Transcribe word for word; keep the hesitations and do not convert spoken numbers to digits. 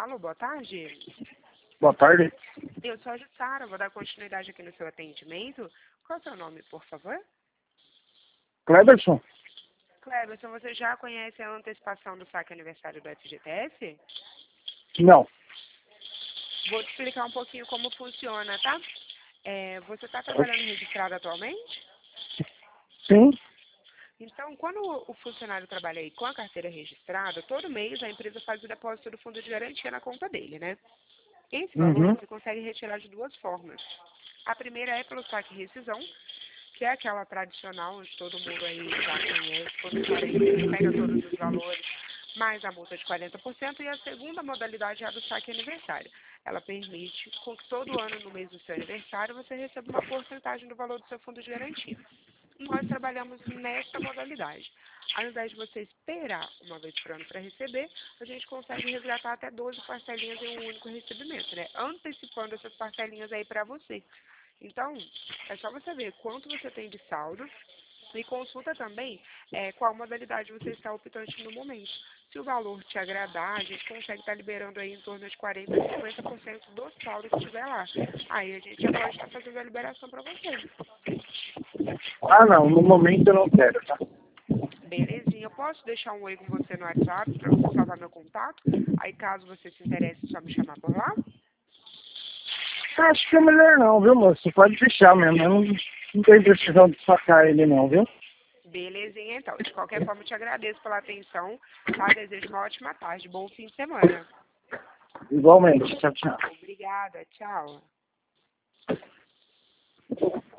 Alô, boa tarde. Boa tarde. Eu sou a Jussara, vou dar continuidade aqui no seu atendimento. Qual é o seu nome, por favor? Cleberson? Cleberson, você já conhece a antecipação do saque aniversário do F G T S? Não. Vou te explicar um pouquinho como funciona, tá? É, você está trabalhando registrado atualmente? Sim. Então, quando o funcionário trabalha aí com a carteira registrada, todo mês a empresa faz o depósito do fundo de garantia na conta dele, né? Esse valor Uhum. você consegue retirar de duas formas. A primeira é pelo saque rescisão, que é aquela tradicional, onde todo mundo aí já conhece, quando o cara entra, pega todos os valores, mais a multa de quarenta por cento. E a segunda modalidade é a do saque aniversário. Ela permite com que todo ano, no mês do seu aniversário, você receba uma porcentagem do valor do seu fundo de garantia. Nós trabalhamos nessa modalidade. Ao invés de você esperar uma vez por ano para receber, a gente consegue resgatar até doze parcelinhas em um único recebimento, né? Antecipando essas parcelinhas aí para você. Então, é só você ver quanto você tem de saldo e consulta também é, qual modalidade você está optante no momento. Se o valor te agradar, a gente consegue estar liberando aí em torno de quarenta por cento a cinquenta por cento do saldo que estiver lá. Aí a gente já pode estar fazendo a liberação para você. Ah, não. No momento eu não quero, tá? Belezinha, eu posso deixar um oi com você no WhatsApp para você salvar meu contato? Aí caso você se interesse, só me chamar por lá? Acho que é melhor não, viu, moço? Pode deixar mesmo. Eu não, não tenho precisão de sacar ele não, viu? Belezinha, então. De qualquer forma, eu te agradeço pela atenção, tá? Desejo uma ótima tarde, bom fim de semana. Igualmente. Tchau, tchau. Obrigada, tchau.